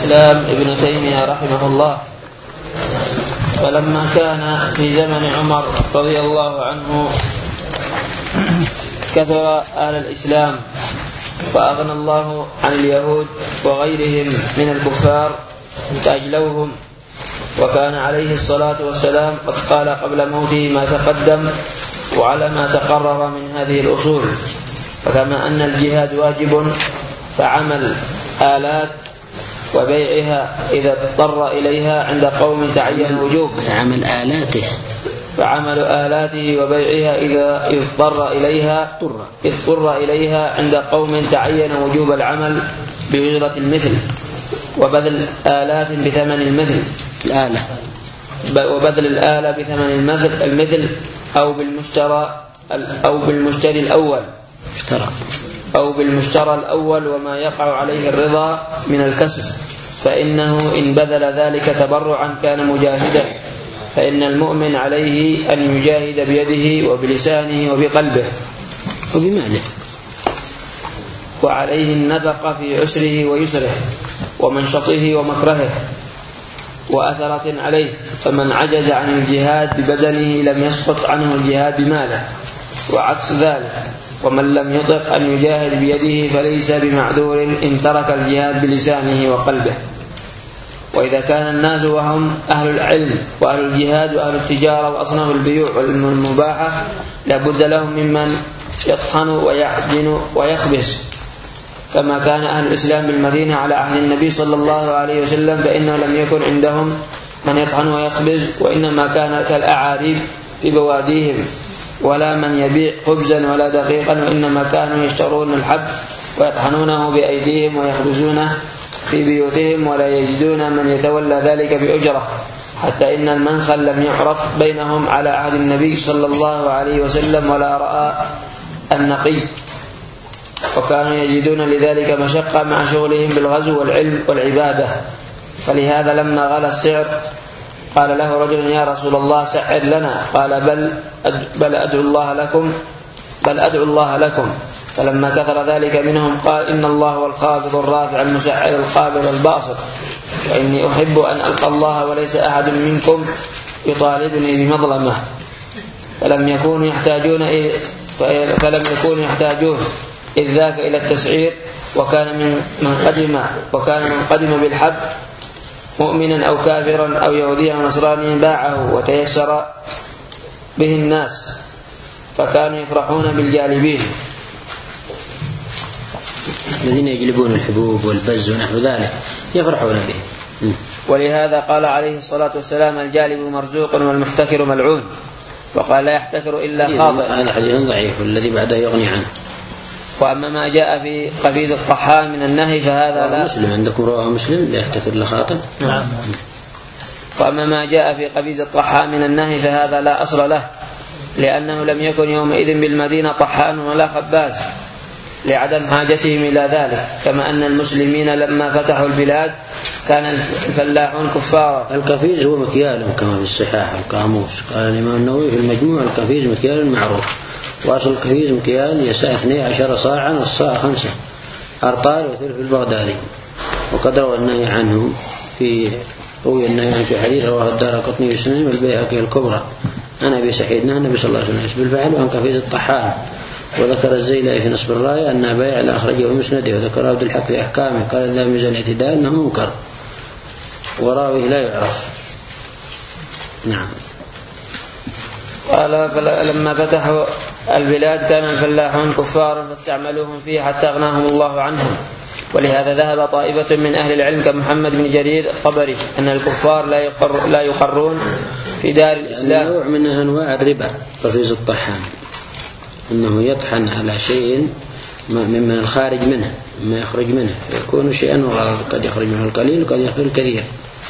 الإسلام ابن تيمية رحمه الله: فلما كان في زمن عمر رضي الله عنه كثر أهل الإسلام فأغنى الله عن اليهود وغيرهم من الكفار فأجلوهم، وكان عليه الصلاة والسلام قد قال قبل موته ما تقدم وعلى ما تقرر من هذه الأصول. فكما أن الجهاد واجب فعمل آلات وبيعها إذا اضطر إليها عند قوم تعين الوجوب، فعمل آلاته وبيعها إذا اضطر إليها عند قوم تعين وجوب العمل بأجرة المثل، وبذل آلات بثمن المثل وبذل الآلة بثمن المثل أو بالمشترى الأول وما يقع عليه الرضا من الكسب، فإنه إن بذل ذلك تبرعا كان مجاهدا، فإن المؤمن عليه أن يجاهد بيده وبلسانه وبقلبه وبماله، وعليه النفقة في عسره ويسره ومنشطه ومكرهه وأثرة عليه، فمن عجز عن الجهاد ببدنه لم يسقط عنه الجهاد بماله، وعكس ذلك، ومن لم يطق أن يجاهد بيده فليس بمعذور إن ترك الجهاد بلسانه وقلبه. وإذا كان الناس وهم أهل العلم وأهل الجهاد وأهل التجارة وأصناف البيوع والمباحة لابد لهم ممن يطحن ويعجن ويخبز، كما كان أهل الإسلام بالمدينة على عهد النبي صلى الله عليه وسلم، فإنه لم يكن عندهم من يطحن ويخبز، وإنما كان كالأعاريب في بواديهم، ولا من يبيع خبزا ولا دقيقا، وإنما كانوا يشترون الحب ويطحنونه بأيديهم ويخبزونه في بيوتهم، ولا يجدون من يتولى ذلك بأجرة، حتى إن المنخل لم يعرف بينهم على عهد النبي صلى الله عليه وسلم ولا رأى النقي، وكانوا يجدون لذلك مشقة مع شغلهم بالغزو والعلم والعبادة. فلهذا لما غلى السعر قال له رجل: يا رسول الله سعر لنا. قال: بل أدعو الله لكم. فلما كثر ذلك منهم قال: إن الله هو الخافض الرافع المسعر القابض الباسط، وإني أحب أن ألقى الله وليس أحد منكم يطالبني بمظلمة. فلم يكونوا يحتاجون إذ ذاك إلى التسعير، وكان من قدم بالحب مؤمنا أو كافرا أو يهوديا أو نصرانيا باعه وتيسر به الناس، فكانوا يفرحون بالجالبين الذين يجلبون الحبوب والبز ونحو ذلك يفرحون به. ولهذا قال عليه الصلاة والسلام: الجالب مرزوق والمحتكر ملعون، وقال: لا يحتكر إلا خاطئ. هذا حديث ضعيف والذي بعده يغني عنه. وأما ما جاء في قفيز الطحان من النهي فهذا لا. مسلم عندكم رواه مسلم: لا يحتكر إلا خاطئ. نعم. وأما ما جاء في قفيز الطحان من النهي فهذا لا أصل له، لأنه لم يكن يومئذ بالمدينة طحان ولا خباز لعدم حاجتهم إلى ذلك، كما أن المسلمين لما فتحوا البلاد كان الفلاحون كفارا. القفيز هو مكيال كما في الصحاح والقاموس، قال الإمام النووي في المجموع: القفيز مكيال معروف، وأصل القفيز مكيال يسع 12 صاعا، والصاع 5 أرطال وثلث البغدادي. وقد روى النهي عنه روي النهي عنه في حديث رواه الدارقطني والسنن والبيهقي الكبرى عن أبي سعيد نهى النبي صلى الله عليه وسلم بالفعل عن قفيز الطحان. وذكر الزيلائي في نصب الراية أنها بيع لا أخرجه مسنده، وذكر عبد الحق في أحكامه قال ذا ميزان الاعتدال أنه منكر وراويه لا يعرف. نعم. قال: لما فتحوا البلاد كان الفلاحون كفارا فاستعملوهم فيه حتى أغناهم الله عنهم. ولهذا ذهب طائفة من أهل العلم كمحمد بن جرير الطبري أن الكفار لا يقرون في دار الإسلام. نوع من أنواع الربا قفيز الطحان، أنه يطحن على شيء مما الخارج منه مما يخرج منه، فيكون شيئا وغرض، قد يخرج منه القليل وقد يخرج الكثير.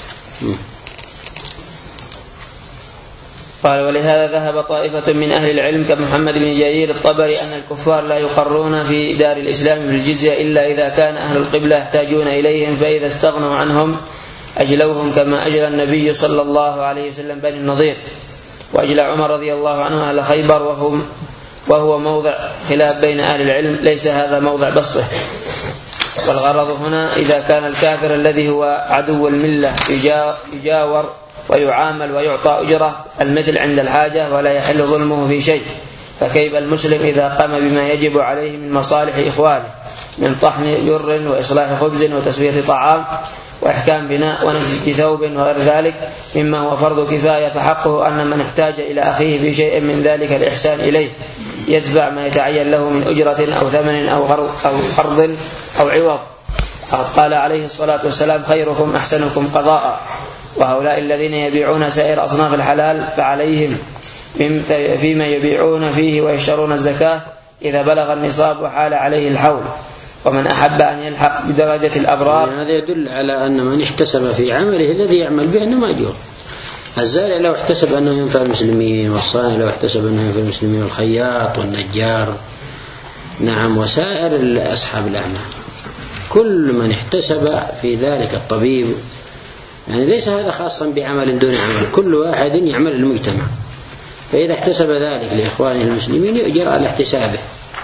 قال: ولهذا ذهب طائفة من أهل العلم كمحمد بن جرير الطبري أن الكفار لا يقرون في دار الإسلام بالجزية إلا إذا كان أهل القبلة يحتاجون إليهم، فإذا استغنوا عنهم أجلوهم، كما أجلى النبي صلى الله عليه وسلم بني النضير، وأجلى عمر رضي الله عنه أهل خيبر، وهو موضع خلاف بين أهل العلم، ليس هذا موضع بسطه. والغرض هنا إذا كان الكافر الذي هو عدو الملة يجاور ويعامل ويعطى أجرة المثل عند الحاجة ولا يحل ظلمه في شيء، فكيف المسلم إذا قام بما يجب عليه من مصالح إخوانه من طحن جر وإصلاح خبز وتسوية طعام وإحكام بناء ونسج ثوب وغير ذلك مما هو فرض كفاية، فحقه أن من احتاج إلى أخيه في شيء من ذلك الإحسان إليه يدفع ما يتعين له من أجرة أو ثمن أو قرض أو عوض. قال عليه الصلاة والسلام: خيركم أحسنكم قضاء. وهؤلاء الذين يبيعون سائر أصناف الحلال فعليهم فيما يبيعون فيه ويشترون الزكاة إذا بلغ النصاب وحال عليه الحول. ومن أحب أن يلحق بدرجة الأبرار، هذا يدل على أن من احتسب في عمله الذي يعمل به أنه مأجور. الزارع لو احتسب أنه ينفع المسلمين، والصانع لو احتسب أنه ينفع المسلمين، والخياط والنجار، نعم، وسائر أصحاب الأعمال، كل من احتسب في ذلك، الطبيب، يعني ليس هذا خاصا بعمل دون عمل، كل واحد يعمل المجتمع، فإذا احتسب ذلك لإخوانه المسلمين يؤجر على احتسابه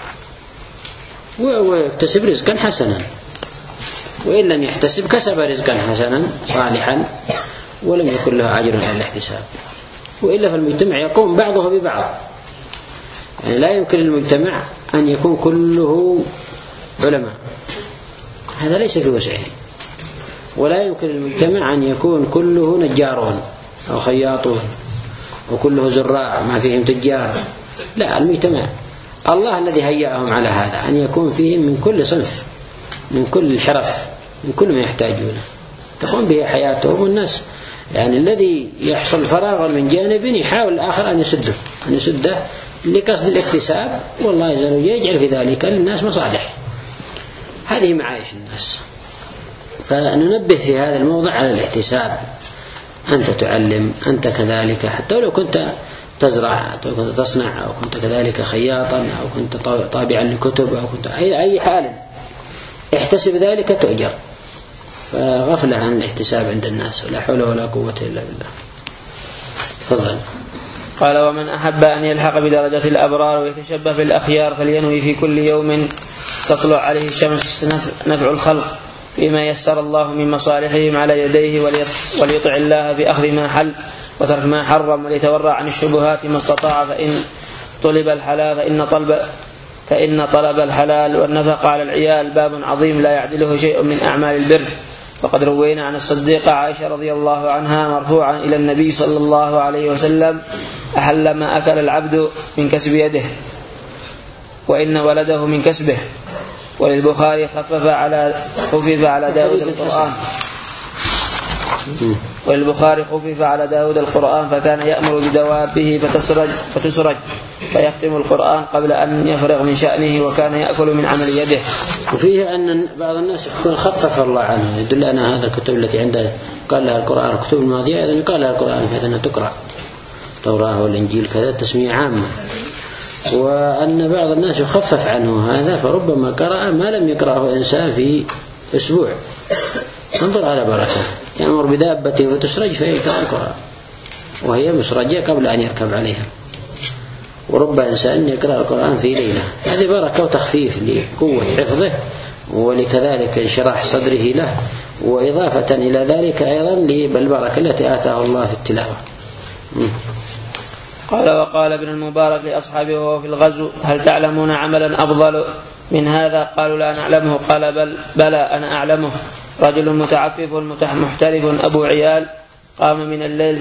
ويكتسب رزقا حسنا، وإن لم يحتسب كسب رزقا حسنا صالحا ولم يكن له أجر على الاحتساب. وإلا فالمجتمع يقوم بعضه ببعض، يعني لا يمكن للمجتمع أن يكون كله علماء، هذا ليس في وسعه، ولا يمكن للمجتمع أن يكون كله نجارون أو خياطون وكله زراع ما فيهم تجار، لا، المجتمع الله الذي هيأهم على هذا، أن يكون فيهم من كل صنف، من كل الحرف، من كل ما يحتاجونه تقوم به حياتهم. والناس يعني الذي يحصل فراغ من جانب يحاول الآخر أن يسده لقصد الاكتساب، والله عز وجل يجعل في ذلك للناس مصالح. هذه معايش الناس، فننبه في هذا الموضع على الاحتساب. أنت تعلم، أنت كذلك، حتى لو كنت تزرع أو كنت تصنع أو كنت كذلك خياطا أو كنت طابعا لكتب أو كنت أي حال، احتسب ذلك تؤجر. فغفلة عن الاحتساب عند الناس، ولا حول ولا قوة إلا بالله. تفضل. قال: ومن أحب أن يلحق بدرجة الأبرار ويتشبه بالأخيار فلينوي في كل يوم تطلع عليه الشمس نفع الخلق فيما يسر الله من مصالحهم على يديه، وليطع الله بأخذ ما حل وترك ما حرم، وليتورع عن الشبهات ما استطاع، فإن طلب الحلال والنفقة على العيال باب عظيم لا يعدله شيء من أعمال البر. وقد روينا عن الصديقة عائشة رضي الله عنها مرفوعا إلى النبي صلى الله عليه وسلم: أحل ما أكل العبد من كسب يده، وإن ولده من كسبه. وللبخاري خفف على داود القرآن فكان يأمر بدوابه فتسرج فيختم القرآن قبل أن يفرغ من شأنه، وكان يأكل من عمل يده. وفيه أن بعض الناس يقول خفف الله عنه، يدل أن هذا الكتب التي عنده قال لها القرآن، الكتب الماضية أيضا يقال لها القرآن بحيث أنها تقرأ، التوراة والإنجيل كذا تسمية عامة، وأن بعض الناس يخفف عنه هذا، فربما قرأ ما لم يقرأه إنسان في أسبوع. انظر على بركة، يأمر بدابته فتسرج فيقرأ القرآن وهي مسرجة قبل أن يركب عليها، ورب إنسان يقرأ القرآن في ليلة. هذه بركة وتخفيف لقوة حفظه ولكذلك انشراح صدره له، وإضافة إلى ذلك أيضا بالبركة التي آتاه الله في التلاوة. قال: وقال ابن المبارك لأصحابه وهو في الغزو: هل تعلمون عملا أفضل من هذا؟ قالوا: لا نعلمه. قال: بلى أنا أعلمه. رجل متعفف محترف أبو عيال قام من الليل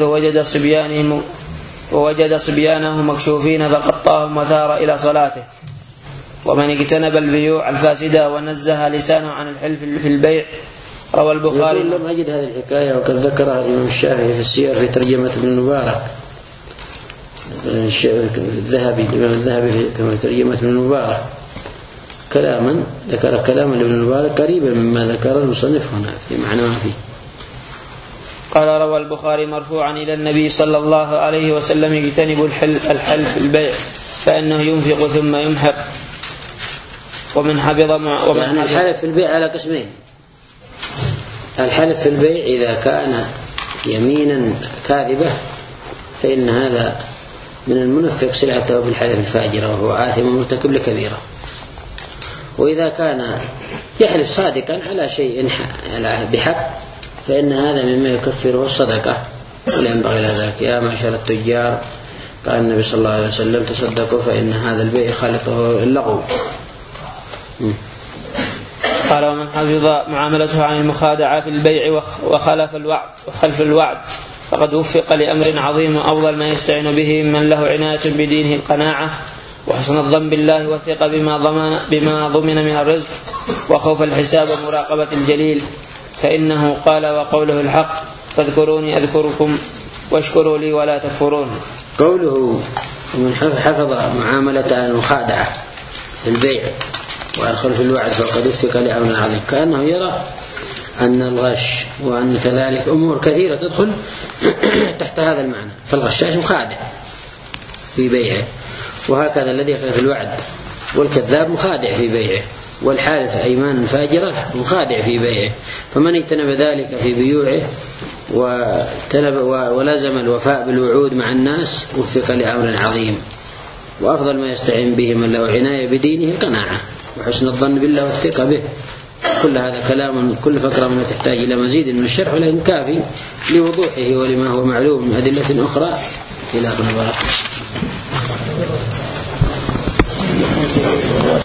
فوجد صبيانه مكشوفين فقطاهم وثار إلى صلاته. ومن اجتنب البيوع الفاسدة ونزه لسانه عن الحلف في البيع. روى البخاري. لم أجد هذه الحكاية وقد ذكرها الإمام الشافعي في السير في ترجمة ابن المبارك، الإمام الذهبي في ترجمة ابن المبارك ذكر كلاما لابن المبارك قريبا مما ذكر المصنف هنا في معنى ما فيه. قال: روى البخاري مرفوعا إلى النبي صلى الله عليه وسلم: يجتنب الحلف في البيع فإنه ينفق ثم يمحق. ومن يعني الحلف في البيع على قسمين: الحلف في البيع إذا كان يمينا كاذبة فإن هذا من المنفق سلعته بالحلف الفاجرة وهو آثم مرتكب لكبيرة. وإذا كان يحلف صادقا على شيء بحق فإن هذا مما يكفره الصدقة، ولا ينبغي ذلك. يا معشر التجار قال النبي صلى الله عليه وسلم تصدقوا فإن هذا البيع خالطه اللغو. قال ومن حفظ معاملته عن المخادعة في البيع وخلف الوعد فقد وفق لأمر عظيم، وأفضل ما يستعين به من له عناية بدينه القناعة وحسن الظن بالله والثقة بما ضمن من الرزق وخوف الحساب ومراقبة الجليل، فإنه قال وقوله الحق فاذكروني أذكركم واشكروا لي ولا تكفرون. قوله ومن حفظ معاملة عن المخادعة في البيع وأدخل في الوعد فقد وفق لأمر عظيم، كأنه يرى أن الغش وأن كذلك أمور كثيرة تدخل تحت هذا المعنى، فالغشاش مخادع في بيعه، وهكذا الذي يخلف في الوعد، والكذاب مخادع في بيعه، والحالف أيمان فاجرة مخادع في بيعه، فمن اجتنب ذلك في بيوعه ولازم الوفاء بالوعود مع الناس وفق لأمر عظيم. وأفضل ما يستعين به من له عناية بدينه القناعة وحسن الظن بالله والثقة به. كل هذا كلام، كل فقرة منه تحتاج إلى مزيد من الشرح، ولكن كافي لوضوحه ولما هو معلوم من أدلة أخرى. إلى